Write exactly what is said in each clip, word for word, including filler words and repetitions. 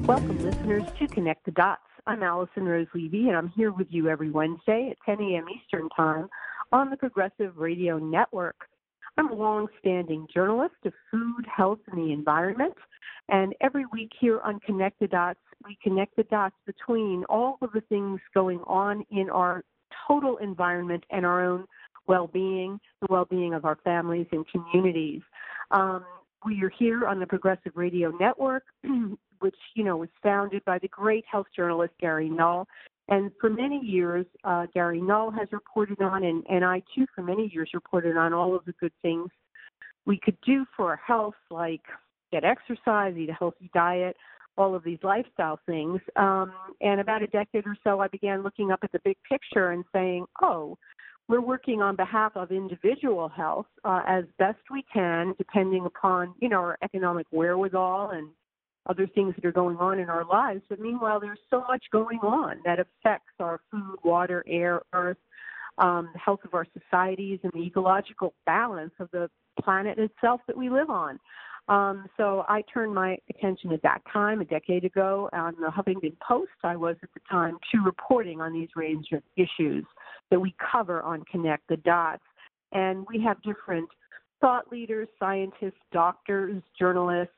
Welcome, listeners, to Connect the Dots. I'm Allison Rose Levy, and I'm here with you every Wednesday at ten a.m. Eastern Time on the Progressive Radio Network. I'm a long-standing journalist of food, health, and the environment, and every week here on Connect the Dots, we connect the dots between all of the things going on in our total environment and our own well-being, the well-being of our families and communities. Um, we are here on the Progressive Radio Network, which, you know, was founded by the great health journalist Gary Null. And for many years, uh, Gary Null has reported on, and, and I too for many years reported on all of the good things we could do for our health, like get exercise, eat a healthy diet, all of these lifestyle things. Um, and about a decade or so, I began looking up at the big picture and saying, oh, we're working on behalf of individual health uh, as best we can, depending upon, you know, our economic wherewithal and other things that are going on in our lives. But meanwhile, there's so much going on that affects our food, water, air, earth, um, the health of our societies, and the ecological balance of the planet itself that we live on. Um, so I turned my attention at that time, a decade ago, on the Huffington Post. I was at the time to reporting on these range of issues that we cover on Connect the Dots. And we have different thought leaders, scientists, doctors, journalists,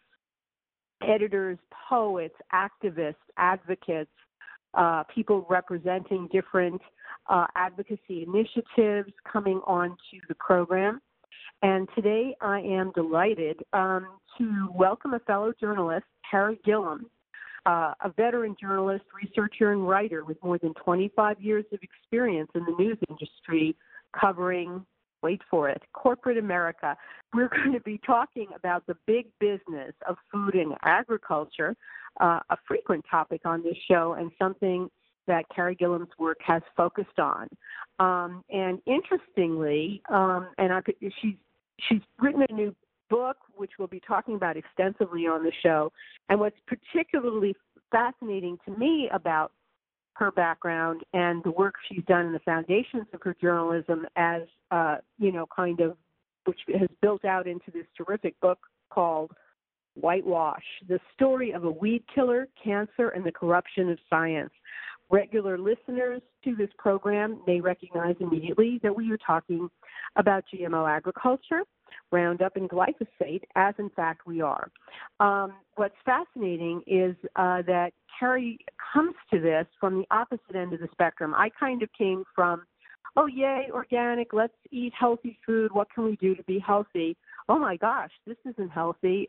editors, poets, activists, advocates, uh, people representing different uh, advocacy initiatives coming on to the program. And today I am delighted um, to welcome a fellow journalist, Carrie Gillam, uh, a veteran journalist, researcher, and writer with more than twenty-five years of experience in the news industry covering, wait for it, corporate America. We're going to be talking about the big business of food and agriculture, uh, a frequent topic on this show and something that Carrie Gillam's work has focused on. Um, and interestingly, um, and I, she's she's written a new book, which we'll be talking about extensively on the show. And what's particularly fascinating to me about her background and the work she's done in the foundations of her journalism as, uh, you know, kind of, which has built out into this terrific book called Whitewash, the story of a weed killer, cancer, and the corruption of science. Regular listeners to this program may recognize immediately that we are talking about G M O agriculture, Roundup, and glyphosate, as in fact we are. Um, what's fascinating is uh, that Carrie comes to this from the opposite end of the spectrum. I kind of came from, oh, yay, organic, let's eat healthy food. What can we do to be healthy? Oh, my gosh, this isn't healthy.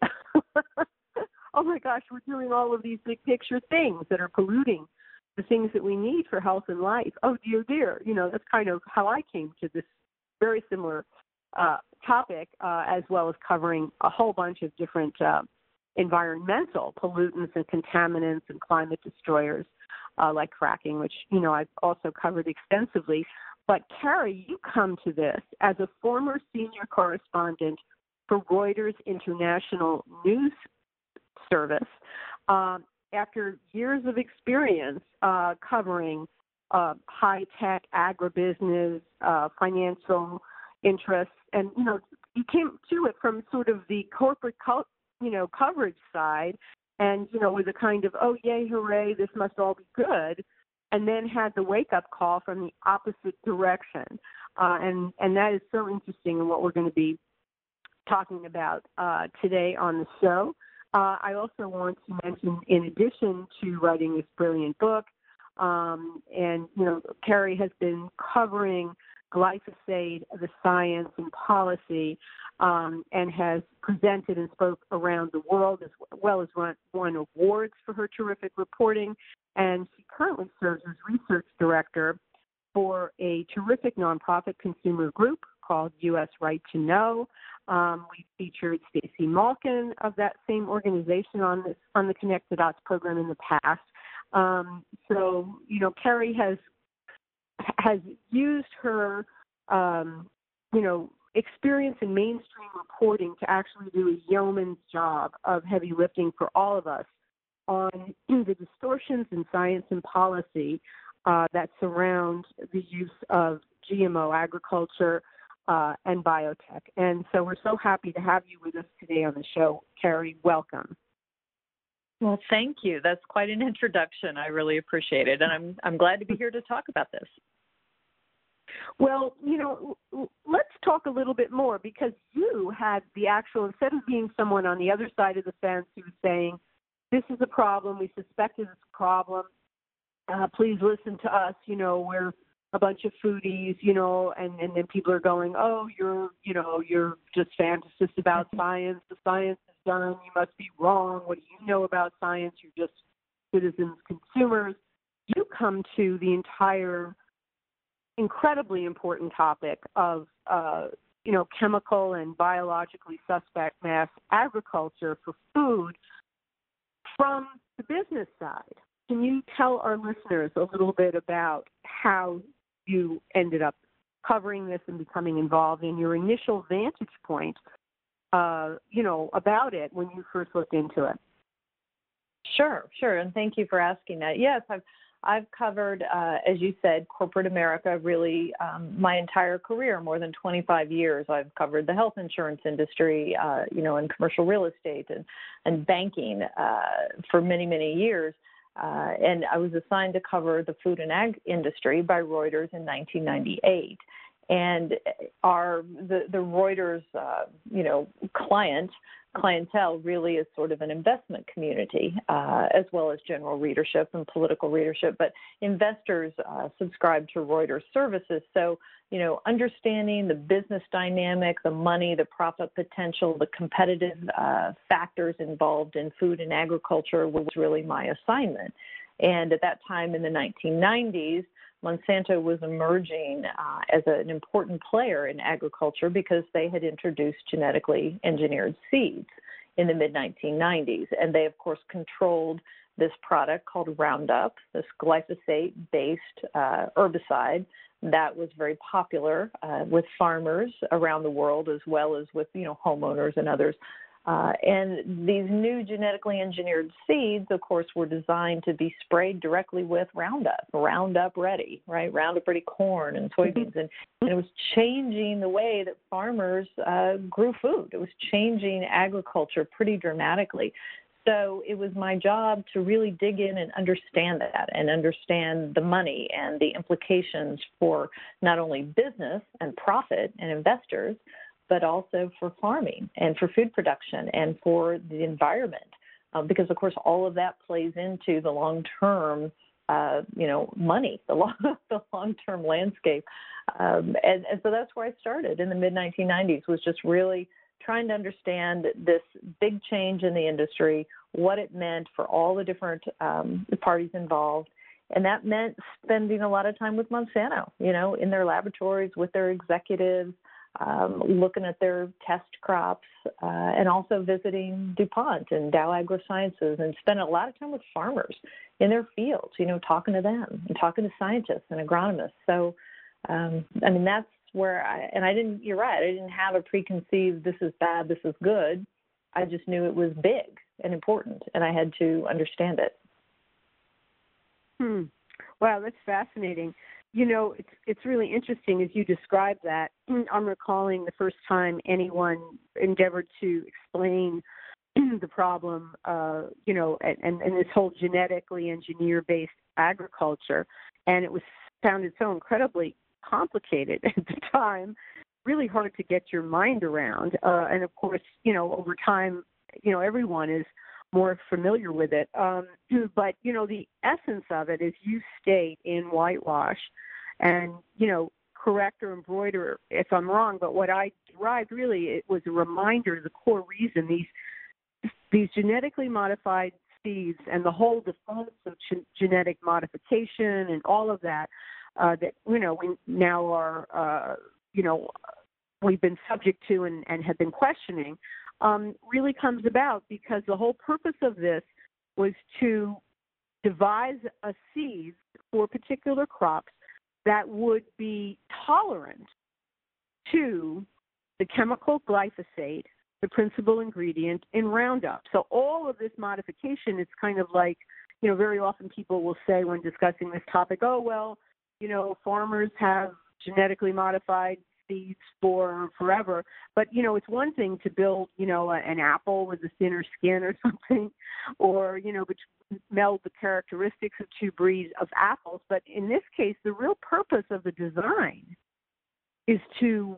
Oh, my gosh, we're doing all of these big picture things that are polluting the things that we need for health and life. Oh, dear, dear. You know, that's kind of how I came to this very similar uh, topic, uh, as well as covering a whole bunch of different uh, environmental pollutants and contaminants and climate destroyers uh, like fracking, which, you know, I've also covered extensively. But, Carrie, you come to this as a former senior correspondent for Reuters International News Service, um, after years of experience uh, covering uh, high-tech, agribusiness, uh, financial interests, and, you know, you came to it from sort of the corporate, co- you know, coverage side, and, you know, with a kind of, oh, yay, hooray, this must all be good, and then had the wake-up call from the opposite direction. Uh, and, and that is so interesting in what we're going to be talking about uh, today on the show. Uh, I also want to mention, in addition to writing this brilliant book, um, and, you know, Carrie has been covering glyphosate, the science and policy, um, and has presented and spoke around the world, as well as won, won awards for her terrific reporting. And she currently serves as research director for a terrific nonprofit consumer group called U S Right to Know. Um, we featured Stacey Malkin of that same organization on this on the Connect the Dots program in the past. Um, so, you know, Carrie has has used her, um, you know, experience in mainstream reporting to actually do a yeoman's job of heavy lifting for all of us on the distortions in science and policy uh, that surround the use of G M O agriculture uh, and biotech. And so we're so happy to have you with us today on the show. Carrie, welcome. Well, thank you. That's quite an introduction. I really appreciate it. And I'm I'm glad to be here to talk about this. Well, you know, let's talk a little bit more, because you had the actual, instead of being someone on the other side of the fence who was saying, this is a problem, we suspected it's a problem, uh, please listen to us, you know, we're a bunch of foodies, you know, and, and then people are going, oh, you're, you know, you're just fantasists about science, the science is done, you must be wrong, what do you know about science, you're just citizens, consumers. You come to the entire incredibly important topic of, uh, you know, chemical and biologically suspect mass agriculture for food from the business side. Can you tell our listeners a little bit about how you ended up covering this and becoming involved in your initial vantage point, uh, you know, about it when you first looked into it? Sure, sure, and thank you for asking that. Yes, I've I've covered, uh, as you said, corporate America really um, my entire career, more than twenty-five years. I've covered the health insurance industry, uh, you know, and commercial real estate and, and banking uh, for many, many years. Uh, and I was assigned to cover the food and ag industry by Reuters in nineteen ninety-eight. And our the, the Reuters, uh, you know, client clientele really is sort of an investment community, uh, as well as general readership and political readership. But investors uh, subscribe to Reuters services. So, you know, understanding the business dynamic, the money, the profit potential, the competitive uh, factors involved in food and agriculture was really my assignment. And at that time in the nineteen nineties, Monsanto was emerging uh, as an important player in agriculture because they had introduced genetically engineered seeds in the mid nineteen nineties. And they, of course, controlled this product called Roundup, this glyphosate-based uh, herbicide that was very popular uh, with farmers around the world, as well as with, you know, homeowners and others. Uh, and these new genetically engineered seeds, of course, were designed to be sprayed directly with Roundup, Roundup Ready, right? Roundup Ready corn and soybeans. And, and it was changing the way that farmers uh, grew food. It was changing agriculture pretty dramatically. So it was my job to really dig in and understand that and understand the money and the implications for not only business and profit and investors, but also for farming and for food production and for the environment, uh, because, of course, all of that plays into the long-term, uh, you know, money, the, long, the long-term landscape. Um, and, and so that's where I started in the mid nineteen nineties, was just really trying to understand this big change in the industry, what it meant for all the different um, parties involved. And that meant spending a lot of time with Monsanto, you know, in their laboratories with their executives, Um, looking at their test crops, uh, and also visiting DuPont and Dow AgroSciences, and spending a lot of time with farmers in their fields, you know, talking to them and talking to scientists and agronomists. So, um, I mean, that's where I, and I didn't, you're right, I didn't have a preconceived, this is bad, this is good. I just knew it was big and important, and I had to understand it. Hmm. Wow, that's fascinating. You know, it's it's really interesting as you describe that. I'm recalling the first time anyone endeavored to explain the problem, uh, you know, and, and this whole genetically engineer-based agriculture, and it was sounded so incredibly complicated at the time, really hard to get your mind around. Uh, and of course, you know, over time, you know, everyone is more familiar with it. Um, but, you know, the essence of it, as you state in Whitewash, and, you know, correct or embroider if I'm wrong, but what I derived really, it was a reminder, the core reason these these genetically modified seeds and the whole defense of g- genetic modification and all of that, uh, that, you know, we now are, uh, you know, we've been subject to and, and have been questioning, um, really comes about because the whole purpose of this was to devise a seed for particular crops that would be tolerant to the chemical glyphosate, the principal ingredient in Roundup. So all of this modification is kind of like, you know, very often people will say when discussing this topic, oh, well, you know, farmers have genetically modified seeds for forever. But, you know, it's one thing to build, you know, a, an apple with a thinner skin or something, or, you know, which meld the characteristics of two breeds of apples. But in this case, the real purpose of the design is to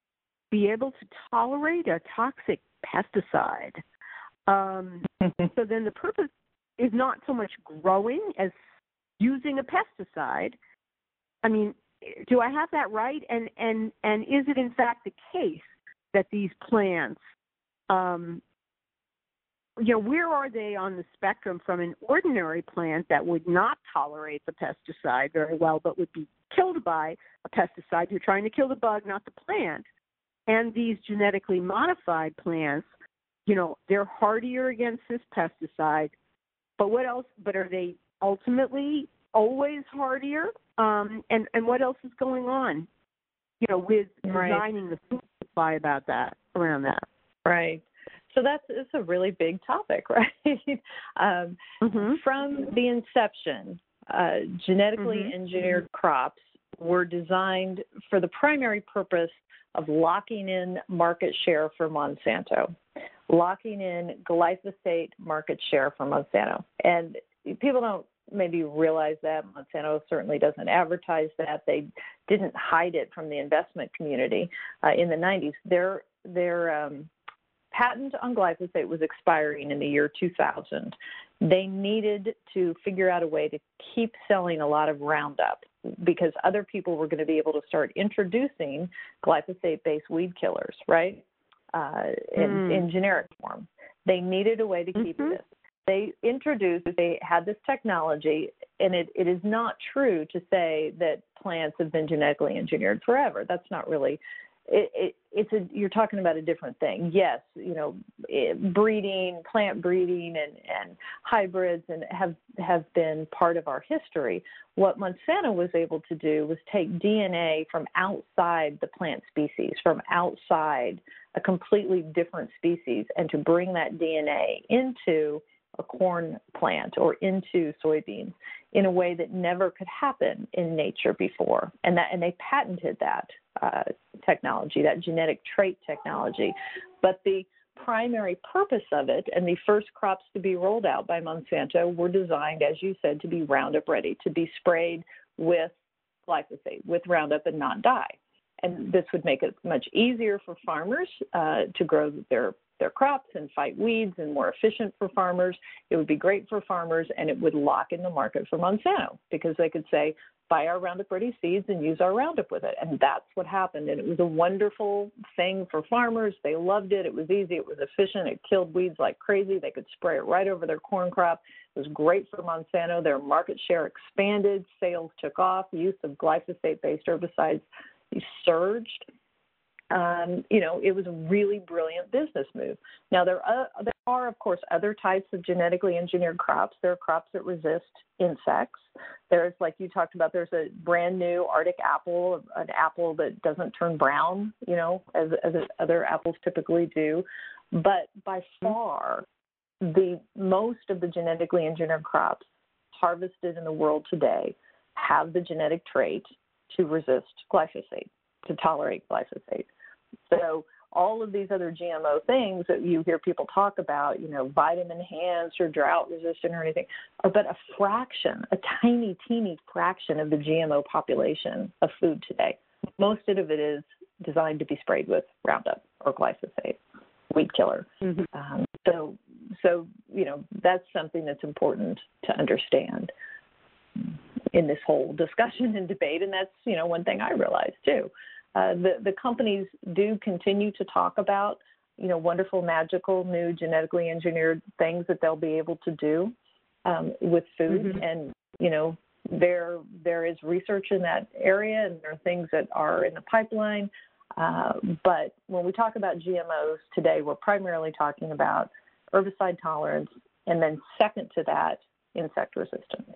be able to tolerate a toxic pesticide. Um, so then the purpose is not so much growing as using a pesticide. I mean, do I have that right? And and and is it in fact the case that these plants, um, you know, where are they on the spectrum from an ordinary plant that would not tolerate the pesticide very well, but would be killed by a pesticide? You're trying to kill the bug, not the plant. And these genetically modified plants, you know, they're hardier against this pesticide. But what else? But are they ultimately always hardier? Um, and, and what else is going on, you know, with right. designing the food supply about that, around that? Right. So that's it's a really big topic, right? um, mm-hmm. From the inception, uh, genetically mm-hmm. engineered crops were designed for the primary purpose of locking in market share for Monsanto, locking in glyphosate market share for Monsanto. And people don't maybe realize that. Monsanto certainly doesn't advertise that. They didn't hide it from the investment community uh, in the nineties. Their, their um, patent on glyphosate was expiring in the year two thousand. They needed to figure out a way to keep selling a lot of Roundup because other people were going to be able to start introducing glyphosate-based weed killers, right, uh, in, mm. in generic form. They needed a way to keep mm-hmm. this. They introduced, they had this technology, and it, it is not true to say that plants have been genetically engineered forever. That's not really, it, it, it's a, you're talking about a different thing. Yes, you know, it, breeding, plant breeding and, and hybrids and have, have been part of our history. What Monsanto was able to do was take D N A from outside the plant species, from outside a completely different species, and to bring that D N A into a corn plant or into soybeans in a way that never could happen in nature before. And that, and they patented that uh, technology, that genetic trait technology. But the primary purpose of it and the first crops to be rolled out by Monsanto were designed, as you said, to be Roundup ready, to be sprayed with glyphosate, with Roundup and not die. And this would make it much easier for farmers uh, to grow their their crops and fight weeds, and more efficient for farmers. It would be great for farmers, and it would lock in the market for Monsanto because they could say, buy our Roundup Ready seeds and use our Roundup with it. And that's what happened. And it was a wonderful thing for farmers. They loved it. It was easy. It was efficient. It killed weeds like crazy. They could spray it right over their corn crop. It was great for Monsanto. Their market share expanded. Sales took off. Use of glyphosate-based herbicides surged. Um, you know, it was a really brilliant business move. Now, there are, there are, of course, other types of genetically engineered crops. There are crops that resist insects. There's, like you talked about, there's a brand new Arctic apple, an apple that doesn't turn brown, you know, as, as other apples typically do. But by far, the most of the genetically engineered crops harvested in the world today have the genetic trait to resist glyphosate, to tolerate glyphosate. So all of these other G M O things that you hear people talk about, you know, vitamin enhanced or drought resistant or anything, are but a fraction, a tiny, teeny fraction of the G M O population of food today. Most of it is designed to be sprayed with Roundup or glyphosate, weed killer. Mm-hmm. Um, so, so, you know, that's something that's important to understand in this whole discussion and debate. And that's, you know, one thing I realized too. Uh, the, the companies do continue to talk about, you know, wonderful, magical, new genetically engineered things that they'll be able to do um, with food. Mm-hmm. And, you know, there there is research in that area, and there are things that are in the pipeline. Uh, but when we talk about G M Os today, we're primarily talking about herbicide tolerance, and then second to that, insect resistance.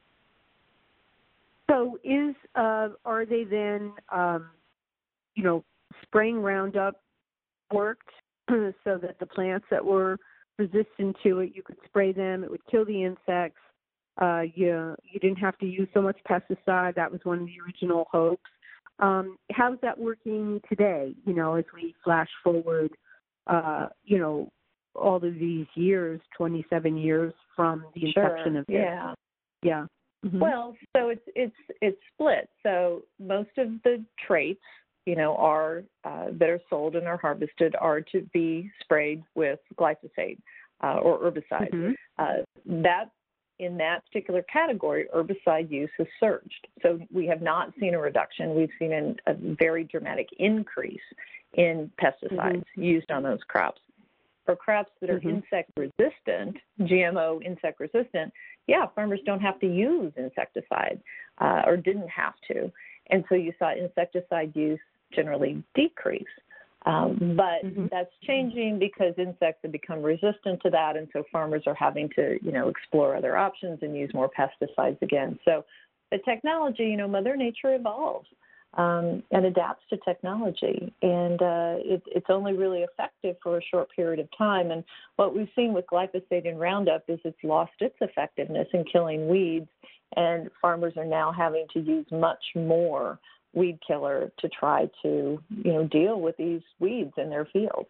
So is uh, are they then, um, you know, spraying Roundup worked so that the plants that were resistant to it, you could spray them, it would kill the insects. Uh, you, you didn't have to use so much pesticide. That was one of the original hopes. Um, how's that working today? You know, as we flash forward, uh, you know, all of these years, twenty-seven years from the inception sure. of this. Yeah. Yeah. Mm-hmm. Well, so it's it's it's split. So most of the traits, you know, are uh, that are sold and are harvested are to be sprayed with glyphosate uh, or herbicide. Mm-hmm. Uh, that in that particular category, herbicide use has surged. So we have not seen a reduction. We've seen an, a very dramatic increase in pesticides mm-hmm. used on those crops. For crops that are mm-hmm. insect resistant, G M O insect resistant, yeah, farmers don't have to use insecticide uh, or didn't have to. And so you saw insecticide use generally decrease. Um, but mm-hmm. that's changing because insects have become resistant to that, and so farmers are having to, you know, explore other options and use more pesticides again. So the technology, you know, Mother Nature evolves um, and adapts to technology, and uh, it, it's only really effective for a short period of time. And what we've seen with glyphosate and Roundup is it's lost its effectiveness in killing weeds, and farmers are now having to use much more weed killer to try to, you know, deal with these weeds in their fields.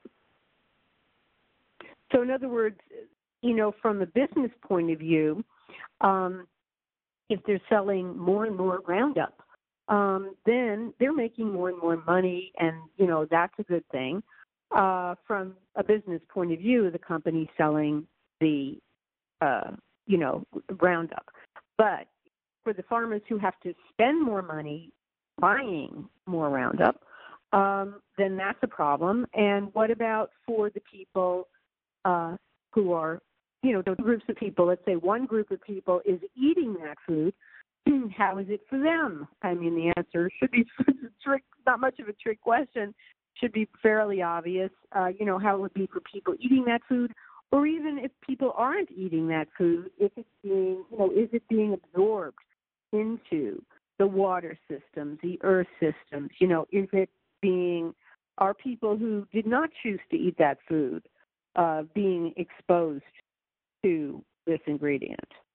So in other words, you know, from a business point of view, um, if they're selling more and more Roundup, um, then they're making more and more money, and, you know, that's a good thing. Uh, from a business point of view, the company selling the, uh, you know, Roundup. But for the farmers who have to spend more money buying more Roundup, um, then that's a problem. And what about for the people uh, who are, you know, the groups of people, let's say one group of people is eating that food, how is it for them? I mean, the answer should be trick, not much of a trick question, should be fairly obvious, uh, you know, how it would be for people eating that food, or even if people aren't eating that food, if it's being, you know, is it being absorbed into the water systems, the earth systems, you know, is it being, are people who did not choose to eat that food uh, being exposed to this ingredient?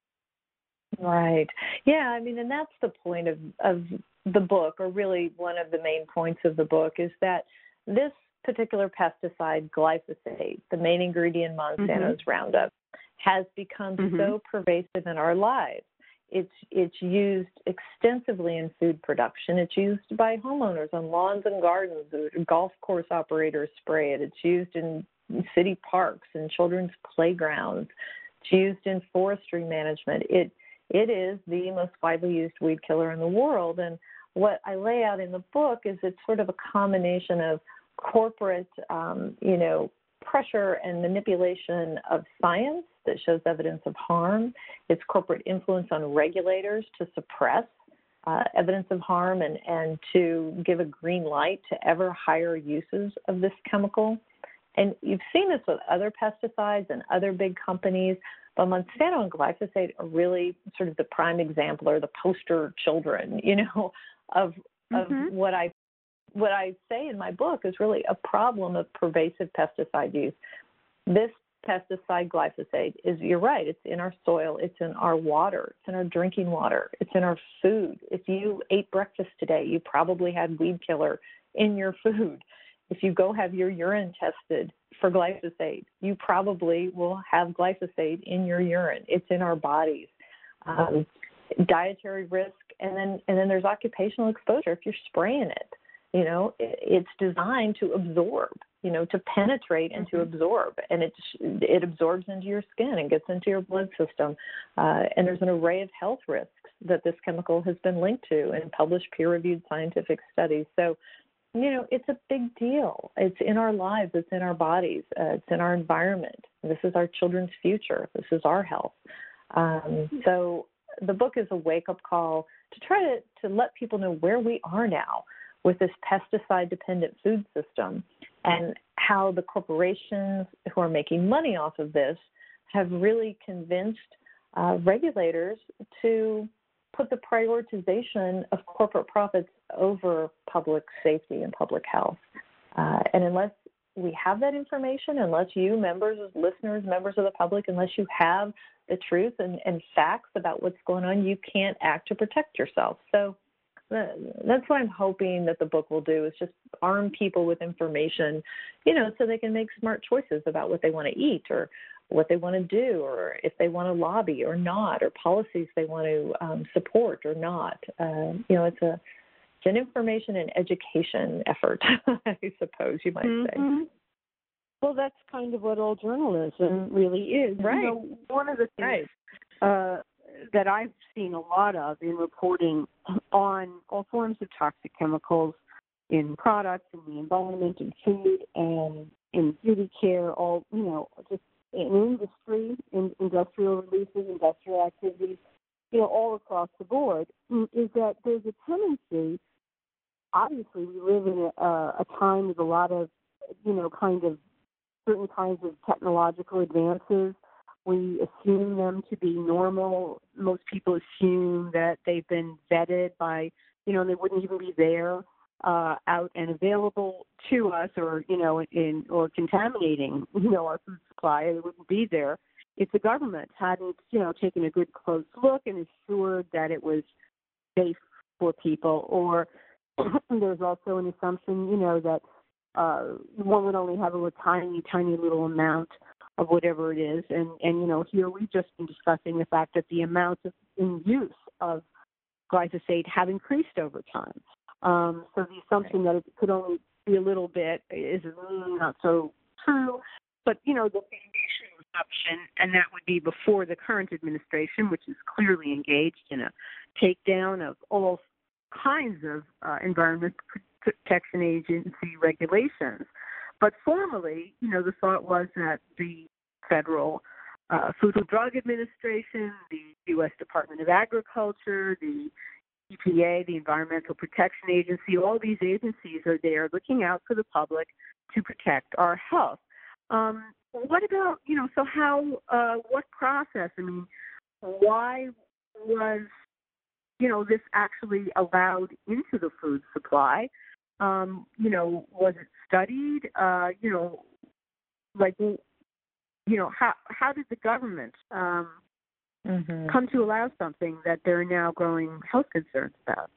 Right. Yeah, I mean, and that's the point of, of the book, or really one of the main points of the book, is that this particular pesticide, glyphosate, the main ingredient Monsanto's mm-hmm. Roundup, has become mm-hmm. so pervasive in our lives. It's it's used extensively in food production. It's used by homeowners on lawns and gardens. Golf course operators spray it. It's used in city parks and children's playgrounds. It's used in forestry management. It it is the most widely used weed killer in the world. And what I lay out in the book is it's sort of a combination of corporate, um, you know, pressure and manipulation of science that shows evidence of harm. It's corporate influence on regulators to suppress uh, evidence of harm and, and to give a green light to ever higher uses of this chemical. And you've seen this with other pesticides and other big companies, but Monsanto and glyphosate are really sort of the prime example, or the poster children, you know, of of mm-hmm. what I what I say in my book is really a problem of pervasive pesticide use. This pesticide, glyphosate, is, you're right, it's in our soil, it's in our water, it's in our drinking water, it's in our food. If you ate breakfast today, you probably had weed killer in your food. If you go have your urine tested for glyphosate, you probably will have glyphosate in your urine. It's in our bodies. Um, dietary risk, and then and then there's occupational exposure if you're spraying it. You know, it's designed to absorb, you know, to penetrate and to absorb, and it it absorbs into your skin and gets into your blood system. Uh, and there's an array of health risks that this chemical has been linked to in published peer-reviewed scientific studies. So, you know, it's a big deal. It's in our lives. It's in our bodies. Uh, it's in our environment. This is our children's future. This is our health. Um, so the book is a wake-up call to try to, to let people know where we are now with this pesticide-dependent food system, and how the corporations who are making money off of this have really convinced uh, regulators to put the prioritization of corporate profits over public safety and public health. Uh, and unless we have that information, unless you, members, listeners, members of the public, unless you have the truth and, and facts about what's going on, you can't act to protect yourself. So that's what I'm hoping that the book will do, is just arm people with information, you know, so they can make smart choices about what they want to eat or what they want to do, or if they want to lobby or not, or policies they want to um, support or not. Uh, you know, it's a it's an information and education effort, I suppose you might mm-hmm. say. Well, that's kind of what all journalism really is. Right. You know, one of the things right. uh, that I've seen a lot of in reporting on all forms of toxic chemicals in products, in the environment, in food, and in beauty care, all, you know, just in industry, in industrial releases, industrial activities, you know, all across the board, is that there's a tendency, obviously we live in a, a time with a lot of, you know, kind of certain kinds of technological advances. We assume them to be normal. Most people assume that they've been vetted by, you know, they wouldn't even be there uh, out and available to us, or, you know, in or contaminating, you know, our food supply. They wouldn't be there if the government hadn't, you know, taken a good close look and assured that it was safe for people. Or there's also an assumption, you know, that uh, one would only have a tiny, tiny little amount of whatever it is. And, and, you know, here we've just been discussing the fact that the amounts of, in use of glyphosate have increased over time. Um, so the assumption that it could only be a little bit is really not so true. But, you know, the foundational assumption, and that would be before the current administration, which is clearly engaged in a takedown of all kinds of uh, environmental protection agency regulations. But formally, you know, the thought was that the Federal uh, Food and Drug Administration, the U S Department of Agriculture, the E P A, the Environmental Protection Agency, all these agencies are there looking out for the public to protect our health. Um, what about, you know, so how, uh, what process? I mean, why was, you know, this actually allowed into the food supply? Um, you know, was it studied? Uh, you know, like, you know, how how did the government um, mm-hmm. come to allow something that there are now growing health concerns about?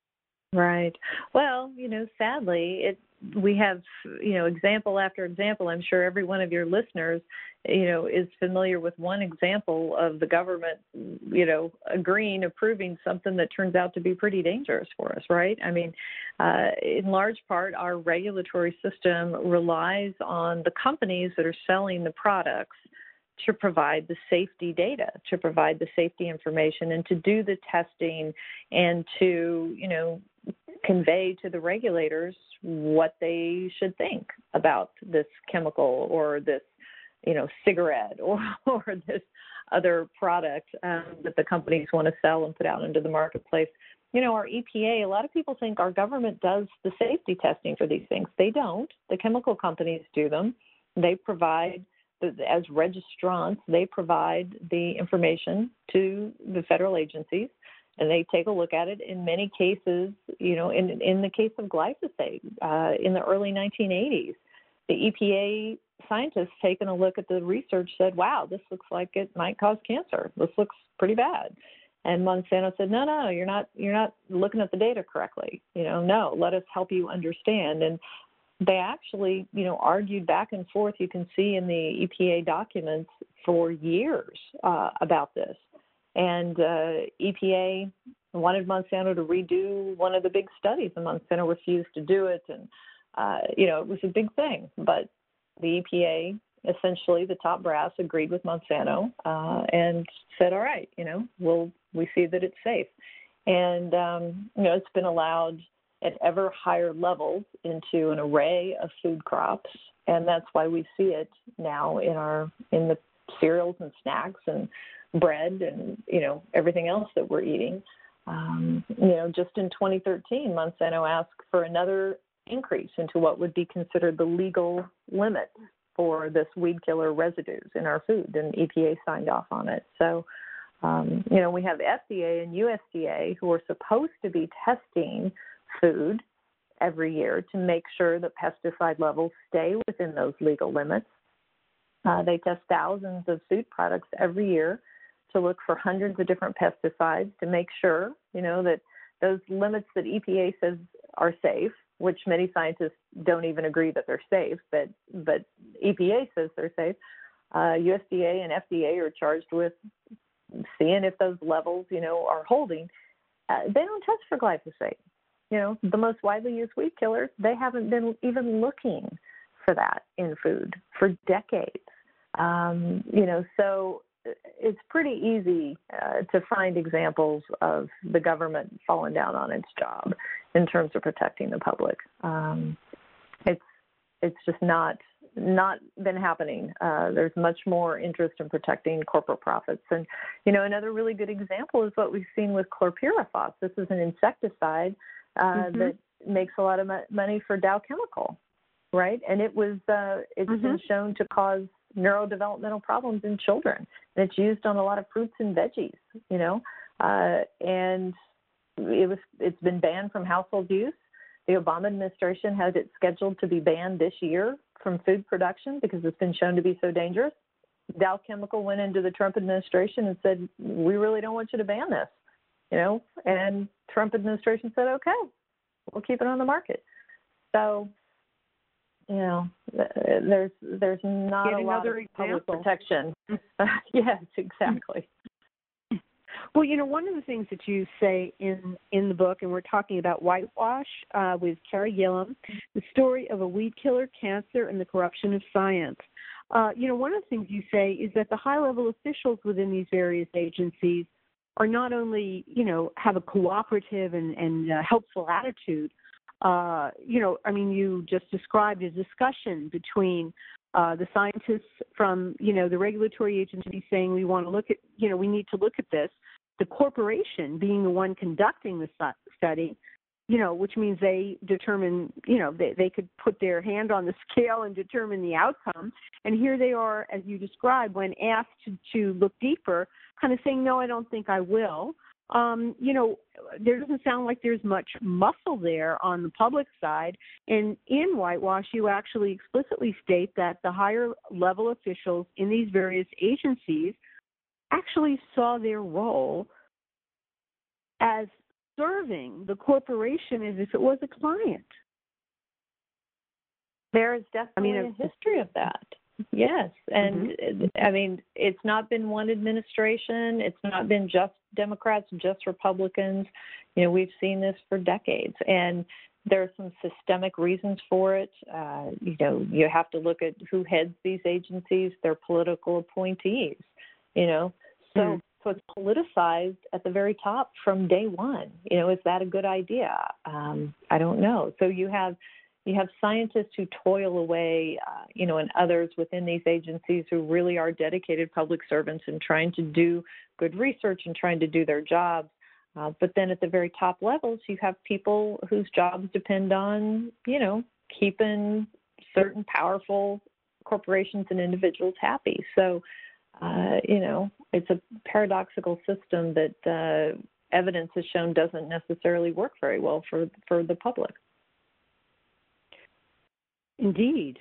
Right. Well, you know, sadly, it we have, you know, example after example. I'm sure every one of your listeners, you know, is familiar with one example of the government, you know, agreeing, approving something that turns out to be pretty dangerous for us, right? I mean, uh, in large part, our regulatory system relies on the companies that are selling the products to provide the safety data, to provide the safety information, and to do the testing, and to, you know, convey to the regulators what they should think about this chemical or this, you know, cigarette or, or this other product um, that the companies want to sell and put out into the marketplace. You know, our E P A, a lot of people think our government does the safety testing for these things. They don't. The chemical companies do them. They provide, as registrants, they provide the information to the federal agencies, and they take a look at it. In many cases, you know, in in the case of glyphosate, uh, in the early nineteen eighties, the E P A scientists taking a look at the research said, wow, this looks like it might cause cancer. This looks pretty bad. And Monsanto said, no, no, you're not you're not looking at the data correctly. You know, no, let us help you understand. And they actually, you know, argued back and forth. You can see in the E P A documents for years uh, about this. And uh, E P A wanted Monsanto to redo one of the big studies, and Monsanto refused to do it. And, uh, you know, it was a big thing. But the E P A, essentially, the top brass, agreed with Monsanto uh, and said, all right, you know, we'll, we see that it's safe. And, um, you know, it's been allowed at ever higher levels into an array of food crops. And that's why we see it now in our in the cereals and snacks and bread and, you know, everything else that we're eating. Um, you know, just in twenty thirteen, Monsanto asked for another increase into what would be considered the legal limit for this weed killer residues in our food, and E P A signed off on it. So, um, you know, we have F D A and U S D A who are supposed to be testing food every year to make sure that pesticide levels stay within those legal limits. Uh, they test thousands of food products every year to look for hundreds of different pesticides to make sure, you know, that those limits that E P A says are safe, which many scientists don't even agree that they're safe, but but E P A says they're safe. Uh, U S D A and F D A are charged with seeing if those levels, you know, are holding. Uh, they don't test for glyphosate. You know, the most widely used weed killers, they haven't been even looking for that in food for decades. Um, you know, so it's pretty easy uh, to find examples of the government falling down on its job in terms of protecting the public. Um, it's it's just not not been happening. Uh, there's much more interest in protecting corporate profits. And, you know, another really good example is what we've seen with chlorpyrifos. This is an insecticide uh, mm-hmm. that makes a lot of mo- money for Dow Chemical, right? And it was uh, it's mm-hmm. been shown to cause neurodevelopmental problems in children. And it's used on a lot of fruits and veggies, you know, uh, and it was it's been banned from household use. The Obama administration had it scheduled to be banned this year from food production because it's been shown to be so dangerous. Dow Chemical went into the Trump administration and said, we really don't want you to ban this, you know, and Trump administration said, okay, we'll keep it on the market. So, you know, there's there's not Get a lot of public protection. Yes, exactly. Well, you know, one of the things that you say in, in the book, and we're talking about Whitewash uh, with Carrie Gillam, the story of a weed killer, cancer, and the corruption of science. Uh, you know, one of the things you say is that the high-level officials within these various agencies are not only, you know, have a cooperative and, and uh, helpful attitude. Uh, you know, I mean, you just described a discussion between uh, the scientists from, you know, the regulatory agency saying we want to look at, you know, we need to look at this. The corporation being the one conducting the study, you know, which means they determine, you know, they, they could put their hand on the scale and determine the outcome. And here they are, as you described, when asked to, to look deeper, kind of saying, no, I don't think I will. Um, you know, there doesn't sound like there's much muscle there on the public side. And in Whitewash, you actually explicitly state that the higher level officials in these various agencies actually saw their role as serving the corporation as if it was a client. There is definitely I mean, a history of that. Yes. And mm-hmm. I mean, it's not been one administration. It's not been just Democrats, just Republicans. You know, we've seen this for decades. And there are some systemic reasons for it. Uh, you know, you have to look at who heads these agencies, their political appointees, you know. So, mm. so it's politicized at the very top from day one. You know, is that a good idea? Um, I don't know. So you have you have scientists who toil away, uh, you know, and others within these agencies who really are dedicated public servants and trying to do good research and trying to do their jobs. Uh, but then at the very top levels, you have people whose jobs depend on, you know, keeping certain powerful corporations and individuals happy. So, uh, you know, it's a paradoxical system that uh, evidence has shown doesn't necessarily work very well for for the public. Indeed.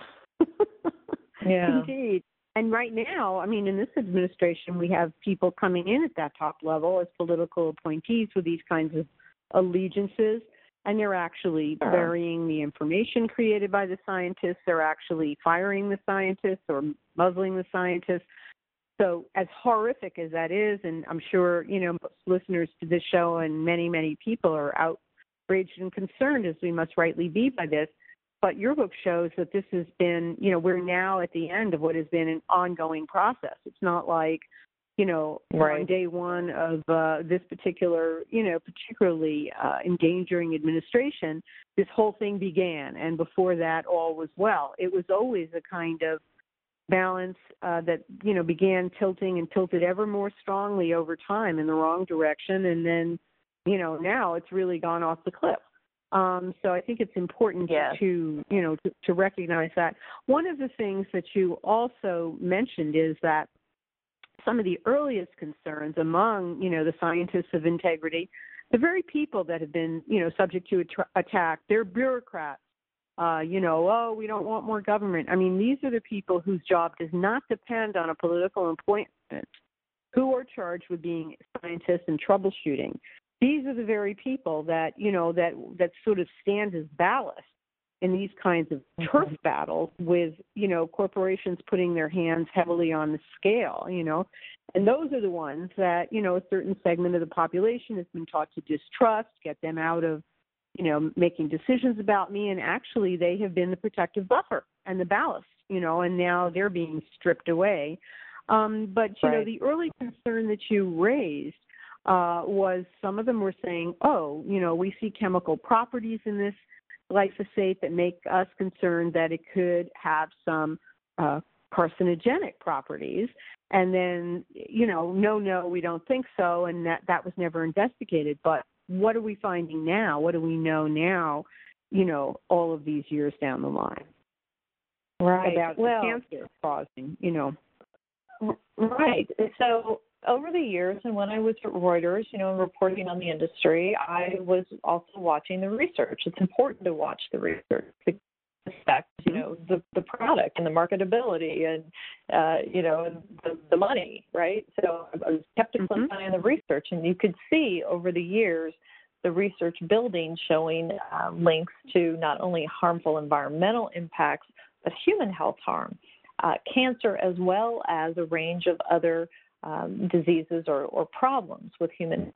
Yeah. Indeed. And right now, I mean, in this administration, we have people coming in at that top level as political appointees with these kinds of allegiances, and they're actually sure. burying the information created by the scientists. They're actually firing the scientists or muzzling the scientists. So as horrific as that is, and I'm sure, you know, most listeners to this show and many, many people are outraged and concerned, as we must rightly be by this, but your book shows that this has been, you know, we're now at the end of what has been an ongoing process. It's not like, you know, right. on day one of uh, this particular, you know, particularly uh, endangering administration, this whole thing began. And before that, all was well. It was always a kind of balance uh, that, you know, began tilting and tilted ever more strongly over time in the wrong direction. And then, you know, now it's really gone off the cliff. Um, so I think it's important yes. to, you know, to, to recognize that. One of the things that you also mentioned is that some of the earliest concerns among, you know, the scientists of integrity, the very people that have been, you know, subject to att- attack, they're bureaucrats. Uh, you know, oh, we don't want more government. I mean, these are the people whose job does not depend on a political appointment, who are charged with being scientists and troubleshooting. these are the very people that, you know, that, that sort of stand as ballast in these kinds of turf battles with, you know, corporations putting their hands heavily on the scale, you know. And those are the ones that, you know, a certain segment of the population has been taught to distrust, get them out of, you know, making decisions about me. And actually they have been the protective buffer and the ballast, you know, and now they're being stripped away. Um, but, you right. know, the early concern that you raised uh, was some of them were saying, oh, you know, we see chemical properties in this glyphosate that make us concerned that it could have some uh, carcinogenic properties. And then, you know, no, no, we don't think so. And that, that was never investigated. But what are we finding now? What do we know now, you know, all of these years down the line? Right. About well, the cancer causing, you know. Right. So over the years, and when I was at Reuters, you know, reporting on the industry, I was also watching the research. It's important to watch the research because it affects, you know, the, the product and the marketability and, uh, you know, and the, the money, right? So I was kept a close Mm-hmm. eye on the research, and you could see over the years the research building showing uh, links to not only harmful environmental impacts, but human health harm, uh, cancer, as well as a range of other Um, diseases or, or problems with human.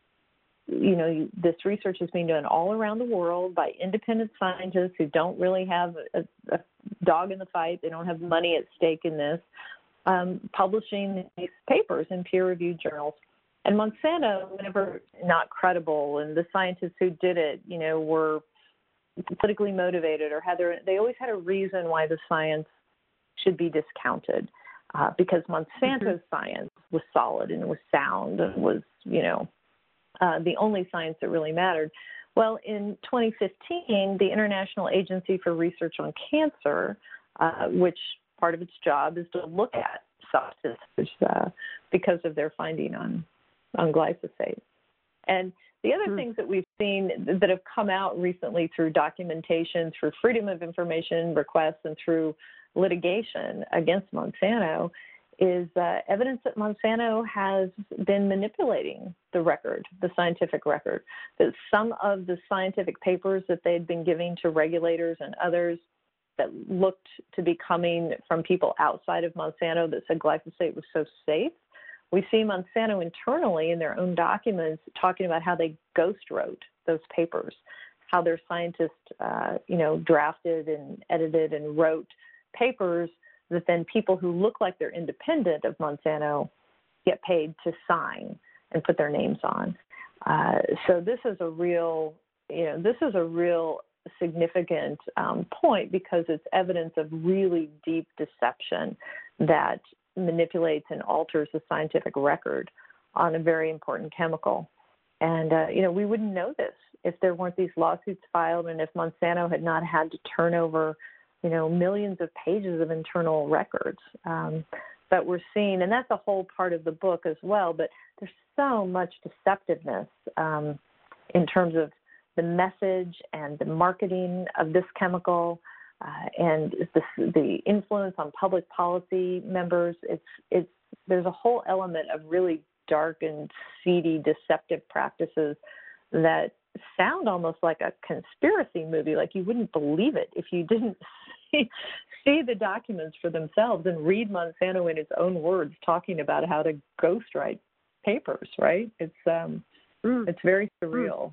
You know, this research is being done all around the world by independent scientists who don't really have a, a dog in the fight. They don't have money at stake in this, um, publishing these papers in peer-reviewed journals. And Monsanto, whenever not credible, and the scientists who did it, you know, were politically motivated or had their, they always had a reason why the science should be discounted. Uh, because Monsanto's mm-hmm. science was solid and was sound and was, you know, uh, the only science that really mattered. Well, in twenty fifteen, the International Agency for Research on Cancer, uh, which part of its job is to look at substances uh, because of their finding on, on glyphosate. And the other mm-hmm. things that we've seen that have come out recently through documentation, through Freedom of Information requests, and through litigation against Monsanto is uh, evidence that Monsanto has been manipulating the record, the scientific record, that some of the scientific papers that they'd been giving to regulators and others that looked to be coming from people outside of Monsanto that said glyphosate was so safe. We see Monsanto internally in their own documents talking about how they ghost wrote those papers, how their scientists, uh, you know, drafted and edited and wrote papers that then people who look like they're independent of Monsanto get paid to sign and put their names on. Uh, so this is a real, you know, this is a real significant um, point because it's evidence of really deep deception that manipulates and alters the scientific record on a very important chemical. And, uh, you know, we wouldn't know this if there weren't these lawsuits filed and if Monsanto had not had to turn over you know, millions of pages of internal records um, that we're seeing. And that's a whole part of the book as well. But there's so much deceptiveness um, in terms of the message and the marketing of this chemical uh, and the, the influence on public policy members. It's, it's, there's a whole element of really dark and seedy, deceptive practices that sound almost like a conspiracy movie, like you wouldn't believe it if you didn't see, see the documents for themselves and read Monsanto in its own words talking about how to ghostwrite papers, right? It's um, mm. it's very surreal.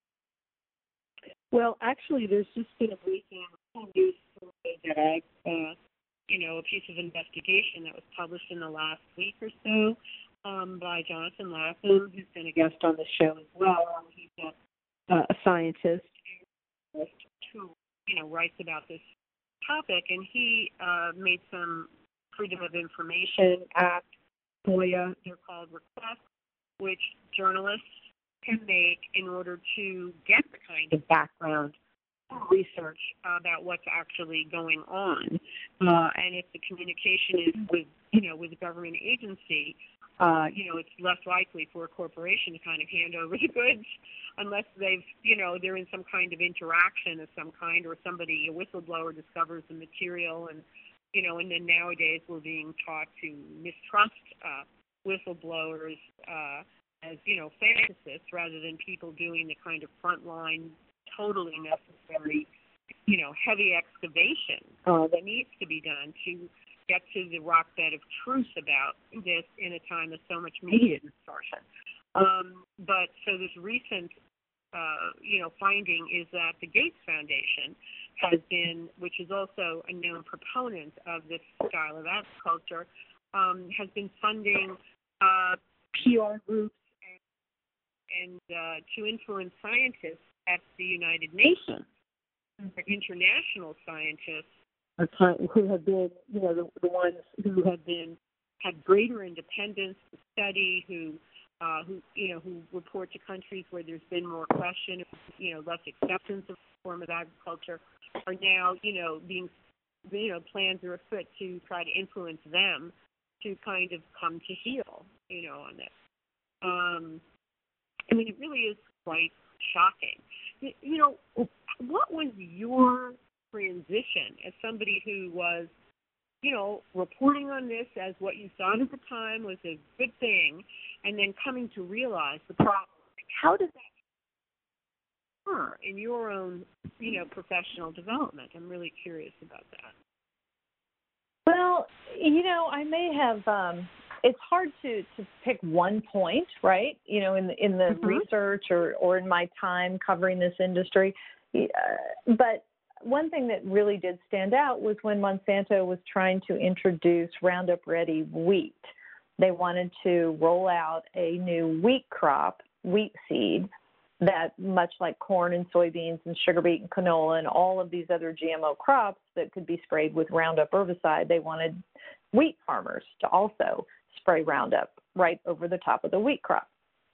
Mm. Well, actually, there's just been a breaking news story that I, uh, you know, a piece of investigation that was published in the last week or so um, by Jonathan Lapham, who's been a guest on the show as well. He's a Uh, a scientist who, you know, writes about this topic, and he uh, made some Freedom of Information Act, FOIA, they're called, requests, which journalists can make in order to get the kind of background research about what's actually going on. Uh, and if the communication is with, you know, with a government agency, uh, you know, it's less likely for a corporation to kind of hand over the goods unless they've, you know, they're in some kind of interaction of some kind, or somebody, a whistleblower, discovers the material. And, you know, and then nowadays we're being taught to mistrust uh, whistleblowers, uh, as, you know, fantasists rather than people doing the kind of frontline, totally necessary, you know, heavy excavation uh, that needs to be done to get to the rock bed of truth about this in a time of so much media distortion. Um, but so this recent, uh, you know, finding is that the Gates Foundation has been, which is also a known proponent of this style of agriculture, um, has been funding uh, P R groups and, and uh, to influence scientists at the United Nations, international scientists who have been, you know, the, the ones who have been had greater independence to study, who, uh, who, you know, who report to countries where there's been more question, you know, less acceptance of the form of agriculture, are now, you know, being, you know, plans are afoot to try to influence them to kind of come to heel, you know, on this. Um, I mean, it really is quite shocking. You, you know, what was your transition as somebody who was, you know, reporting on this as what you thought at the time was a good thing, and then coming to realize the problem? How did that occur in your own, you know, professional development? I'm really curious about that. Well, you know, I may have. Um, it's hard to, to pick one point, right? You know, in the, in the mm-hmm. research or, or in my time covering this industry, uh, but one thing that really did stand out was when Monsanto was trying to introduce Roundup Ready wheat. They wanted to roll out a new wheat crop, wheat seed, that much like corn and soybeans and sugar beet and canola and all of these other G M O crops that could be sprayed with Roundup herbicide, they wanted wheat farmers to also spray Roundup right over the top of the wheat crop.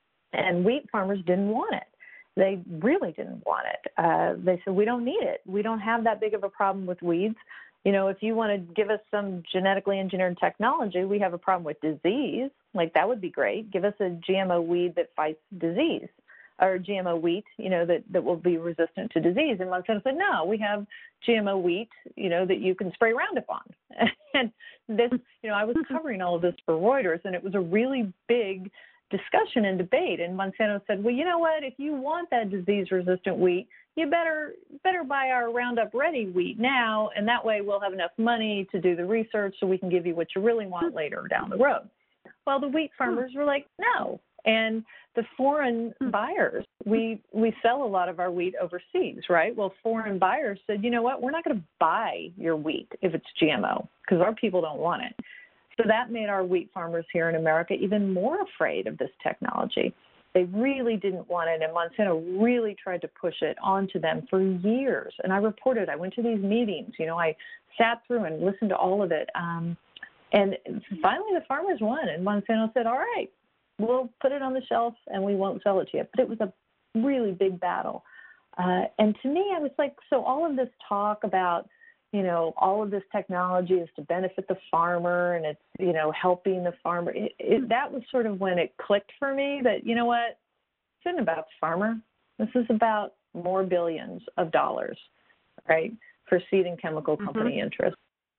And wheat farmers didn't want it. They really didn't want it. Uh, they said, we don't need it. We don't have that big of a problem with weeds. You know, if you want to give us some genetically engineered technology, we have a problem with disease. Like, that would be great. Give us a G M O weed that fights disease, or G M O wheat, you know, that, that will be resistant to disease. And Monsanto said, no, we have G M O wheat, you know, that you can spray Roundup on. And this, you know, I was covering all of this for Reuters, and it was a really big discussion and debate. And Monsanto said, well, you know what, if you want that disease-resistant wheat, you better better buy our Roundup Ready wheat now, and that way we'll have enough money to do the research so we can give you what you really want later down the road. Well, the wheat farmers were like, no. And the foreign buyers, we we sell a lot of our wheat overseas, right? Well, foreign buyers said, you know what, we're not going to buy your wheat if it's G M O because our people don't want it. So that made our wheat farmers here in America even more afraid of this technology. They really didn't want it, and Monsanto really tried to push it onto them for years. And I reported, I went to these meetings, you know, I sat through and listened to all of it. Um, and finally the farmers won, and Monsanto said, all right, we'll put it on the shelf and we won't sell it to you. But it was a really big battle. Uh, and to me, I was like, so all of this talk about, you know, all of this technology is to benefit the farmer and it's, you know, helping the farmer. It, it, that was sort of when it clicked for me that, you know what, this isn't about the farmer. This is about more billions of dollars, right, for seed and chemical company mm-hmm. interests.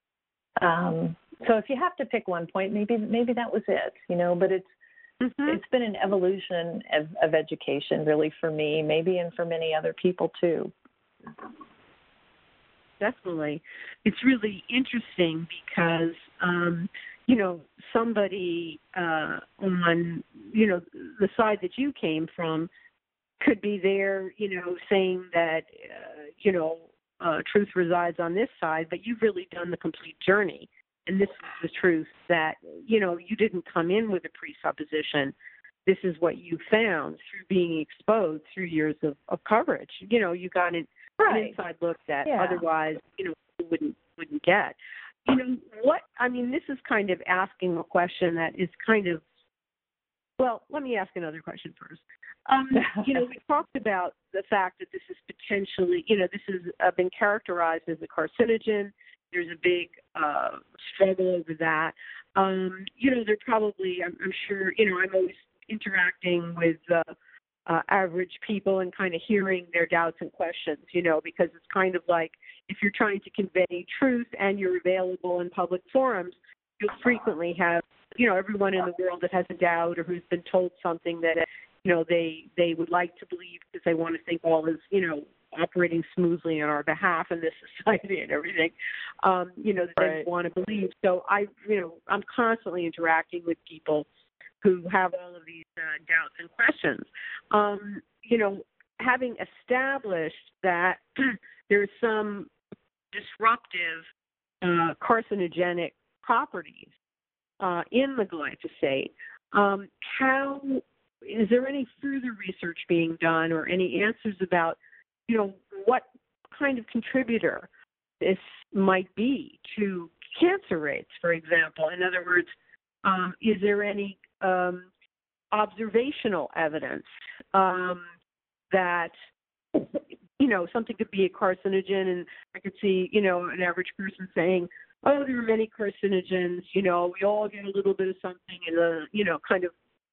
Um, so if you have to pick one point, maybe maybe that was it, you know, but it's, Mm-hmm. it's been an evolution of, of education, really, for me, maybe, and for many other people, too. Definitely. It's really interesting because, um, you know, somebody uh, on, you know, the side that you came from could be there, you know, saying that, uh, you know, uh, truth resides on this side, but you've really done the complete journey. And this is the truth that, you know, you didn't come in with a presupposition. This is what you found through being exposed through years of, of coverage. You know, you got an, right. an inside look that yeah. otherwise, you know, you wouldn't wouldn't get. You know, what, I mean, this is kind of asking a question that is kind of, well, let me ask another question first. Um, you know, we talked about the fact that this is potentially, you know, this has uh, been characterized as a carcinogen. There's a big uh, struggle over that. Um, you know, they're probably, I'm, I'm sure, you know, I'm always interacting with uh, uh, average people and kind of hearing their doubts and questions, you know, because it's kind of like if you're trying to convey truth and you're available in public forums, you'll frequently have, you know, everyone in the world that has a doubt or who's been told something that, you know, they they would like to believe because they want to think all is, you know, operating smoothly on our behalf in this society and everything, um, you know, that right. they want to believe. So I, you know, I'm constantly interacting with people who have all of these uh, doubts and questions. Um, you know, having established that there's some disruptive uh, carcinogenic properties uh, in the glyphosate, um, how is there any further research being done or any answers about, you know, what kind of contributor this might be to cancer rates, for example? In other words, um, is there any um, observational evidence um, that, you know, something could be a carcinogen, and I could see, you know, an average person saying, oh, there are many carcinogens, you know, we all get a little bit of something, and, uh, you know, kind of,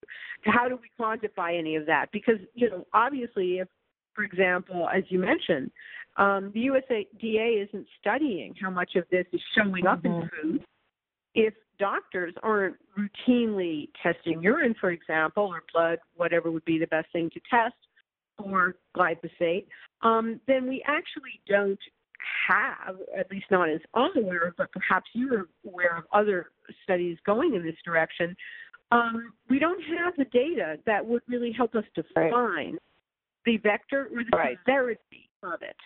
how do we quantify any of that? Because, you know, obviously, if, for example, as you mentioned, um, the U S D A isn't studying how much of this is showing up mm-hmm. in food. If doctors aren't routinely testing urine, for example, or blood, whatever would be the best thing to test for glyphosate, um, then we actually don't have, at least not as I'm aware of, but perhaps you're aware of other studies going in this direction. Um, we don't have the data that would really help us define right. the vector or the right. severity of it.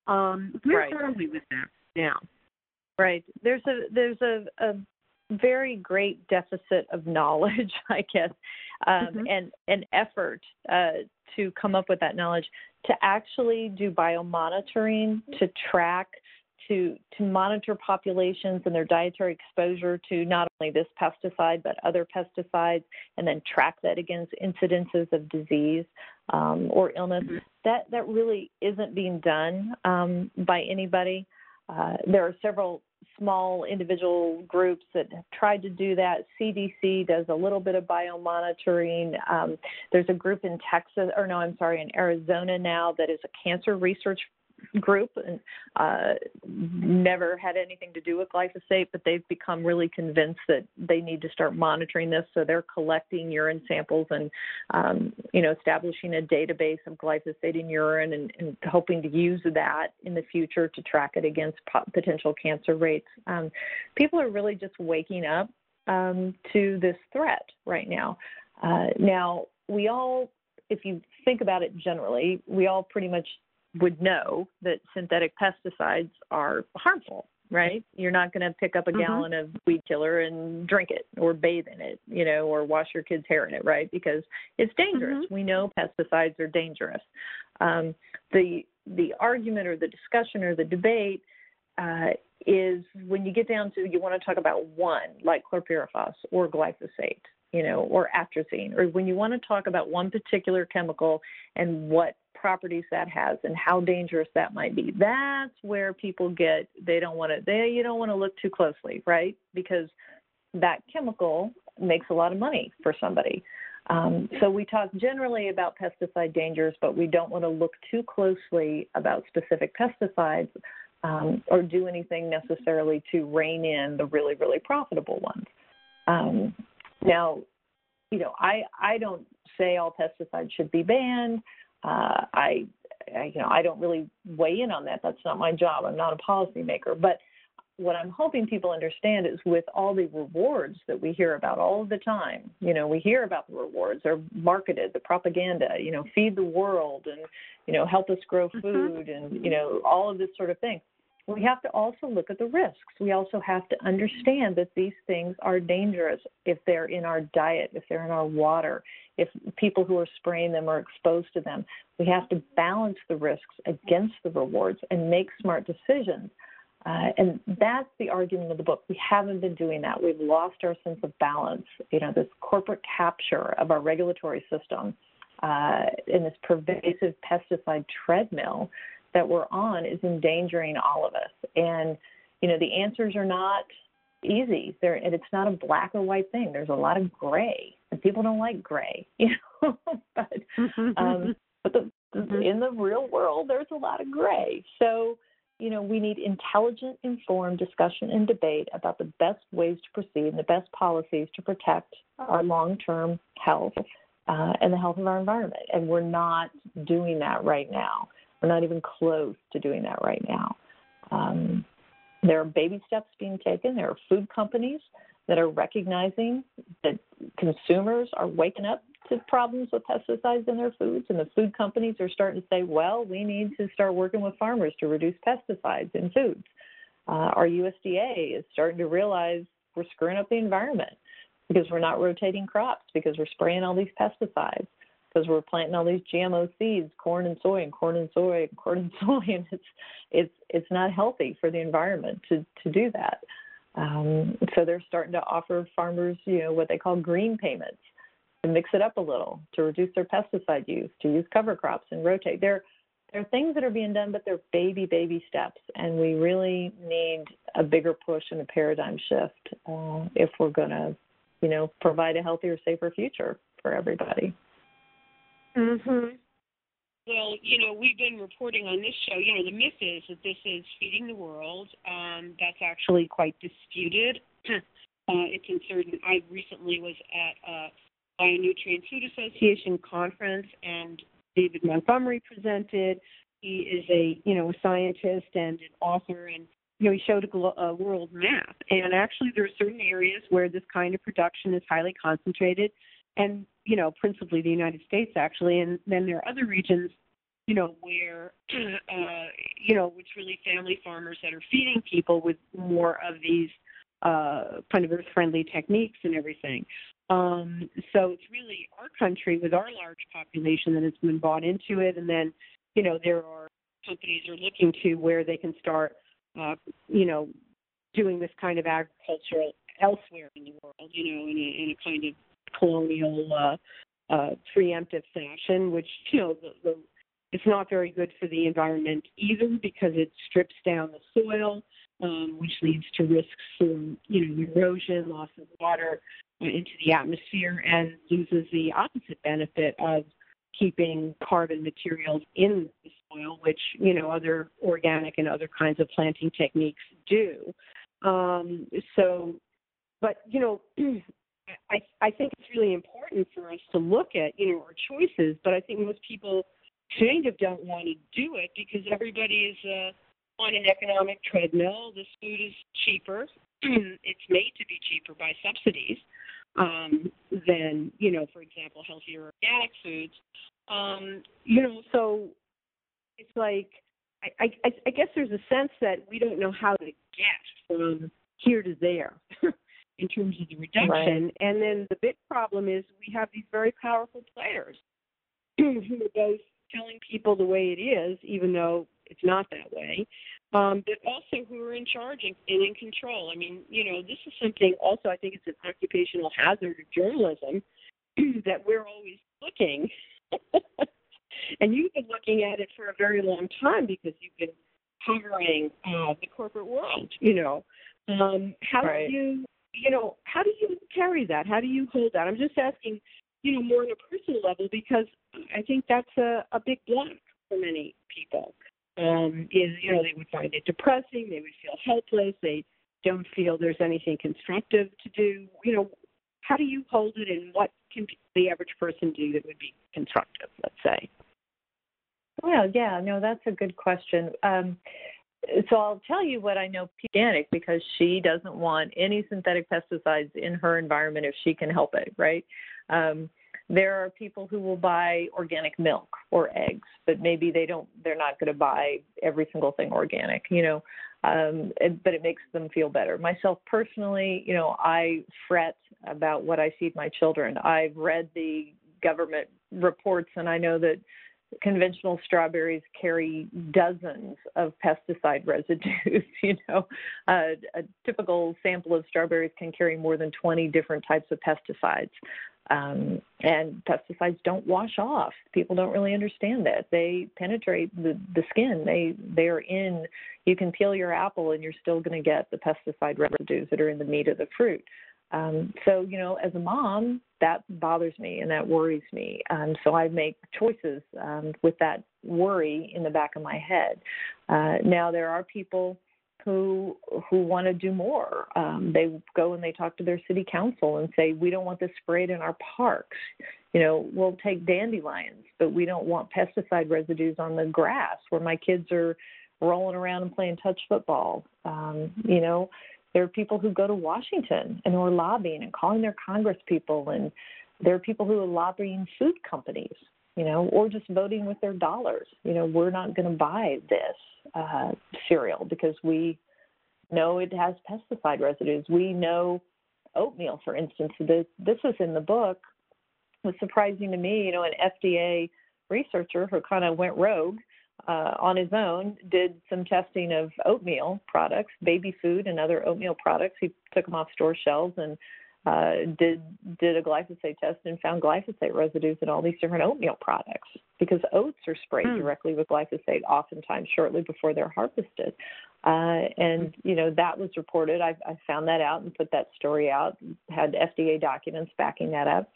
Um, where right. are we with that now? Right. There's a there's a, a very great deficit of knowledge, I guess, um, mm-hmm. and an effort uh, to come up with that knowledge to actually do biomonitoring, to track, to to monitor populations and their dietary exposure to not only this pesticide but other pesticides, and then track that against incidences of disease um, or illness. Mm-hmm. That that really isn't being done um, by anybody. Uh, there are several small individual groups that have tried to do that. C D C does a little bit of biomonitoring. Um, there's a group in Texas, or no, I'm sorry, in Arizona now that is a cancer research group, and uh, never had anything to do with glyphosate, but they've become really convinced that they need to start monitoring this. So they're collecting urine samples and, um, you know, establishing a database of glyphosate in urine and, and hoping to use that in the future to track it against po- potential cancer rates. Um, people are really just waking up um, to this threat right now. Uh, now, we all, if you think about it generally, we all pretty much would know that synthetic pesticides are harmful, right? You're not going to pick up a mm-hmm. gallon of weed killer and drink it or bathe in it, you know, or wash your kid's hair in it, right? Because it's dangerous. Mm-hmm. We know pesticides are dangerous. Um, the the argument or the discussion or the debate uh, is when you get down to, you want to talk about one, like chlorpyrifos or glyphosate, you know, or atrazine, or when you want to talk about one particular chemical and what properties that has and how dangerous that might be, that's where people get, they don't want to, they, you don't want to look too closely, right? Because that chemical makes a lot of money for somebody. Um, so we talk generally about pesticide dangers, but we don't want to look too closely about specific pesticides um, or do anything necessarily to rein in the really, really profitable ones. Um, now, you know, I, I don't say all pesticides should be banned. Uh, I, I, you know, I don't really weigh in on that. That's not my job. I'm not a policymaker. But what I'm hoping people understand is with all the rewards that we hear about all of the time, you know, we hear about the rewards, they're marketed, the propaganda, you know, feed the world and, you know, help us grow food and, you know, all of this sort of thing. We have to also look at the risks. We also have to understand that these things are dangerous if they're in our diet, if they're in our water, if people who are spraying them are exposed to them. We have to balance the risks against the rewards and make smart decisions. Uh, and that's the argument of the book. We haven't been doing that. We've lost our sense of balance. You know, this corporate capture of our regulatory system uh, in this pervasive pesticide treadmill that we're on is endangering all of us. And, you know, the answers are not easy. They're, and it's not a black or white thing. There's a lot of gray, and people don't like gray, you know. but um, but the, the, in the real world, there's a lot of gray. So you know, we need intelligent, informed discussion and debate about the best ways to proceed and the best policies to protect our long-term health uh, and the health of our environment. And we're not doing that right now. We're not even close to doing that right now. Um, there are baby steps being taken. There are food companies that are recognizing that consumers are waking up to problems with pesticides in their foods, and the food companies are starting to say, well, we need to start working with farmers to reduce pesticides in foods. Uh, our U S D A is starting to realize we're screwing up the environment because we're not rotating crops, because we're spraying all these pesticides, because we're planting all these G M O seeds, corn and soy and corn and soy and corn and soy, and it's it's it's not healthy for the environment to, to do that. Um, so they're starting to offer farmers, you know, what they call green payments, to mix it up a little, to reduce their pesticide use, to use cover crops and rotate. There, there are things that are being done, but they're baby, baby steps, and we really need a bigger push and a paradigm shift uh, if we're going to, you know, provide a healthier, safer future for everybody. Mm-hmm. Well, you know, we've been reporting on this show, you know, the myth is that this is feeding the world. Um, that's actually quite disputed. uh, it's in certain, I recently was at a Bionutrient Food Association conference, and David Montgomery presented. He is a, you know, a scientist and an author, and, you know, he showed a, glo- a world map. And actually there are certain areas where this kind of production is highly concentrated, and, you know, principally the United States, actually. And then there are other regions, you know, where, uh, you know, it's really family farmers that are feeding people with more of these uh, kind of earth-friendly techniques and everything. Um, so it's really our country with our large population that has been bought into it. And then, you know, there are companies are looking to where they can start, uh, you know, doing this kind of agriculture elsewhere in the world, you know, in a, in a kind of colonial uh, uh, preemptive fashion, which, you know, the, the, it's not very good for the environment either, because it strips down the soil, um, which leads to risks from, you know, erosion, loss of water into the atmosphere, and loses the opposite benefit of keeping carbon materials in the soil, which, you know, other organic and other kinds of planting techniques do. Um, so, but, you know, I, I think it's really important for us to look at, you know, our choices, but I think most people kind of don't want to do it because everybody is uh, on an economic treadmill. This food is cheaper. It's made to be cheaper by subsidies um, than, you know, for example, healthier organic foods. Um, you know, so it's like, I, I, I guess there's a sense that we don't know how to get from here to there in terms of the reduction. Right. And then the big problem is we have these very powerful players who are both telling people the way it is, even though it's not that way, um, but also who are in charge and, and in control. I mean, you know, this is something also, I think it's an occupational hazard of journalism that we're always looking. And you've been looking at it for a very long time because you've been covering uh, the corporate world, you know. Um, how right. do you, you know, how do you carry that? How do you hold that? I'm just asking, you know, more on a personal level, because I think that's a, a big block for many people. Um, is, you know, they would find it depressing, they would feel helpless, they don't feel there's anything constructive to do. You know, how do you hold it, and what can the average person do that would be constructive, let's say? Well, yeah, no, that's a good question. Um, so I'll tell you what I know organic, because she doesn't want any synthetic pesticides in her environment if she can help it, right? Um, there are people who will buy organic milk or eggs, but maybe they don't, they're not going to buy every single thing organic, you know, um, it, but it makes them feel better. Myself personally, you know, I fret about what I feed my children. I've read the government reports, and I know that conventional strawberries carry dozens of pesticide residues. You know, uh, a typical sample of strawberries can carry more than twenty different types of pesticides. Um, and pesticides don't wash off. People don't really understand that. They penetrate the, the skin. They they are in, you can peel your apple and you're still going to get the pesticide residues that are in the meat of the fruit. Um, so, you know, as a mom, that bothers me and that worries me. Um, so I make choices um, with that worry in the back of my head. Uh, now, there are people who who want to do more. Um, they go and they talk to their city council and say, we don't want this sprayed in our parks. You know, we'll take dandelions, but we don't want pesticide residues on the grass where my kids are rolling around and playing touch football. Um, you know, there are people who go to Washington and who are lobbying and calling their Congress people, and there are people who are lobbying food companies, you know, or just voting with their dollars. You know, we're not going to buy this uh, cereal because we know it has pesticide residues. We know oatmeal, for instance. This, this was in the book. It was surprising to me, you know, an F D A researcher who kind of went rogue uh, on his own, did some testing of oatmeal products, baby food and other oatmeal products. He took them off store shelves and uh, did did a glyphosate test and found glyphosate residues in all these different oatmeal products because oats are sprayed mm. directly with glyphosate oftentimes shortly before they're harvested. Uh, and, you know, that was reported. I, I found that out and put that story out, had F D A documents backing that up.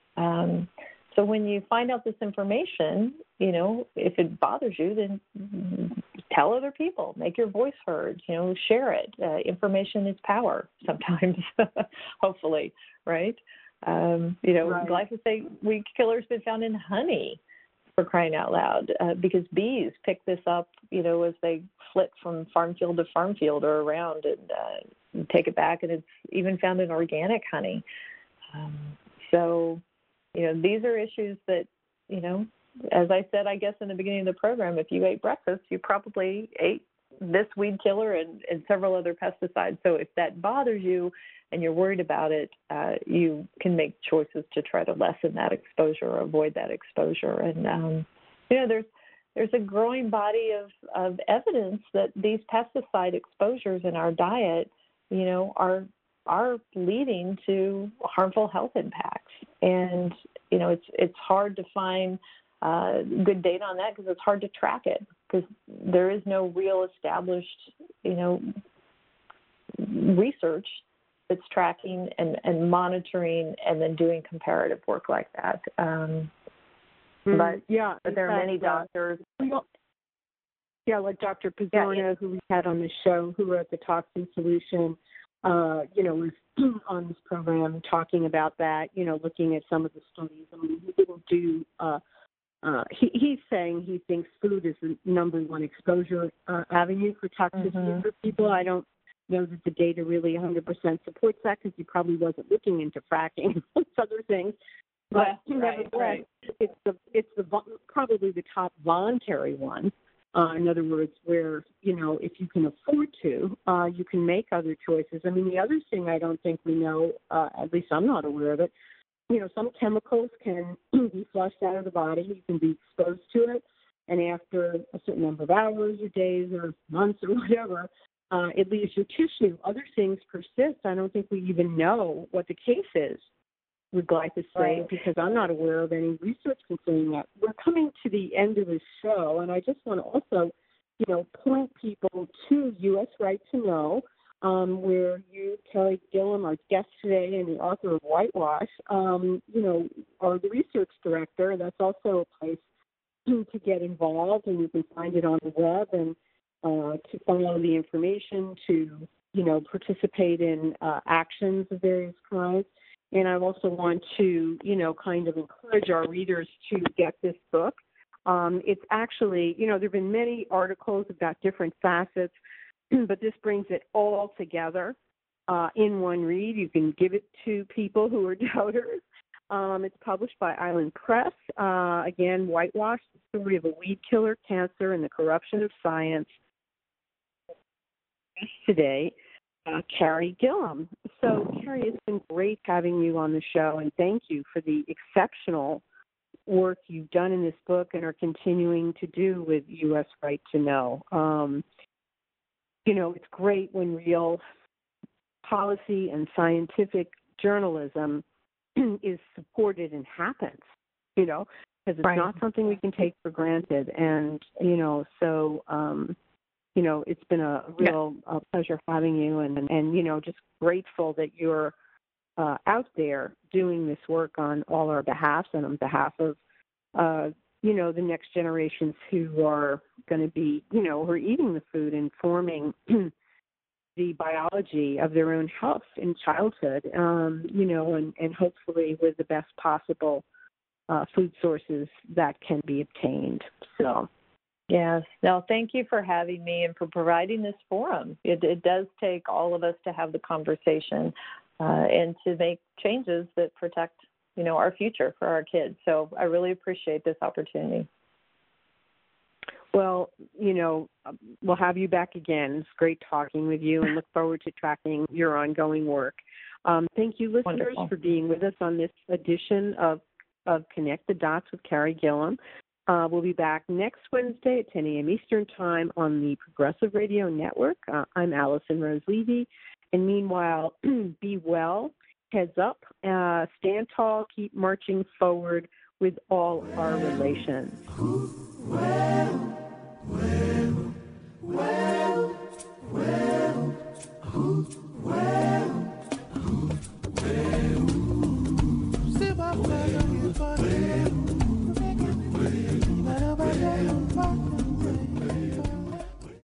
Um, so when you find out this information, you know, if it bothers you, then tell other people, make your voice heard, you know, share it. Uh, information is power sometimes, hopefully, right? Um, you know, right. Glyphosate weed killer has been found in honey, for crying out loud, uh, because bees pick this up, you know, as they flit from farm field to farm field or around and, uh, and take it back, and it's even found in organic honey. Um, so, you know, these are issues that, you know, as I said, I guess in the beginning of the program, if you ate breakfast, you probably ate this weed killer and, and several other pesticides. So if that bothers you and you're worried about it, uh, you can make choices to try to lessen that exposure or avoid that exposure. And, um, you know, there's there's a growing body of, of evidence that these pesticide exposures in our diet, you know, are are leading to harmful health impacts. And, you know, it's it's hard to find uh, good data on that because it's hard to track it because there is no real established, you know, research that's tracking and, and monitoring and then doing comparative work like that. Um, mm, but yeah, but there are many doctors. Uh, yeah, like Doctor Pizzorno, yeah, yeah. who we had on the show, who wrote the Toxin Solution. Uh, you know, was on this program talking about that, you know, looking at some of the studies. I mean, he didn't do, uh, uh, he, he's saying he thinks food is the number one exposure uh, avenue for toxicity mm-hmm. for people. I don't know that the data really one hundred percent supports that because he probably wasn't looking into fracking and other things. But yeah, nevertheless, right, right. it's the it's the probably the top voluntary one. Uh, in other words, where, you know, if you can afford to, uh, you can make other choices. I mean, the other thing I don't think we know, uh, at least I'm not aware of it, you know, some chemicals can be flushed out of the body. You can be exposed to it. And after a certain number of hours or days or months or whatever, uh, it leaves your tissue. Other things persist. I don't think we even know what the case is with glyphosate right. because I'm not aware of any research concerning that. We're coming to the end of the show, and I just want to also, you know, point people to U S Right to Know, um, where you, Carrie Gillam, our guest today and the author of Whitewash, um, you know, are the research director. That's also a place to get involved, and you can find it on the web and uh, to follow the information, to, you know, participate in uh, actions of various kinds. And I also want to, you know, kind of encourage our readers to get this book. Um, it's actually, you know, there have been many articles about different facets, but this brings it all together uh, in one read. You can give it to people who are doubters. Um, it's published by Island Press. Uh, again, Whitewash, the story of a weed killer, cancer, and the corruption of science. Today, Uh, Carrie Gillam. So, Carrie, it's been great having you on the show, and thank you for the exceptional work you've done in this book and are continuing to do with U S Right to Know. Um, you know, it's great when real policy and scientific journalism is supported and happens, you know, because it's right. not something we can take for granted. And, you know, so... Um, You know, it's been a real yeah. uh, pleasure having you, and, and, and, you know, just grateful that you're uh, out there doing this work on all our behalfs and on behalf of, uh, you know, the next generations who are going to be, you know, who are eating the food and forming the biology of their own health in childhood, um, you know, and, and hopefully with the best possible uh, food sources that can be obtained. So. Yes. No, thank you for having me and for providing this forum. It, it does take all of us to have the conversation uh, and to make changes that protect, you know, our future for our kids. So I really appreciate this opportunity. Well, you know, we'll have you back again. It's great talking with you and look forward to tracking your ongoing work. Um, thank you, listeners, Wonderful. for being with us on this edition of, of Connect the Dots with Carrie Gillam. Uh, we'll be back next Wednesday at ten a.m. Eastern Time on the Progressive Radio Network. Uh, I'm Allison Rose Levy. And meanwhile, be well, heads up, uh, stand tall, keep marching forward with all our relations. Well, well, well, well.